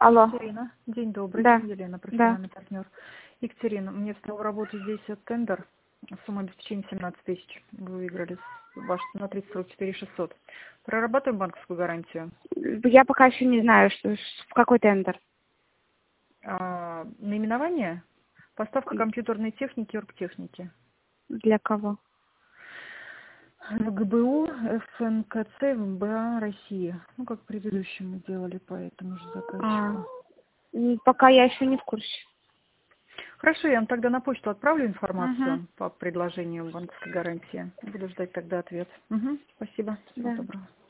Алло. Екатерина, день добрый. Да. Елена, Да. профессиональный партнер. Екатерина, мне встал в работу здесь тендер. Сумма обеспечения 17 тысяч. Вы выиграли ваш на 34 600. Прорабатываем банковскую гарантию. Я пока еще не знаю, в какой тендер. Наименование? Поставка компьютерной техники и оргтехники. Для кого? ГБУ, ФНКЦ, МБА России. Ну, как в предыдущем мы делали по этому же заказчику. Пока я еще не в курсе. Хорошо, я вам тогда на почту отправлю информацию по предложению банковской гарантии. Буду ждать тогда ответ. Спасибо. Всего доброго.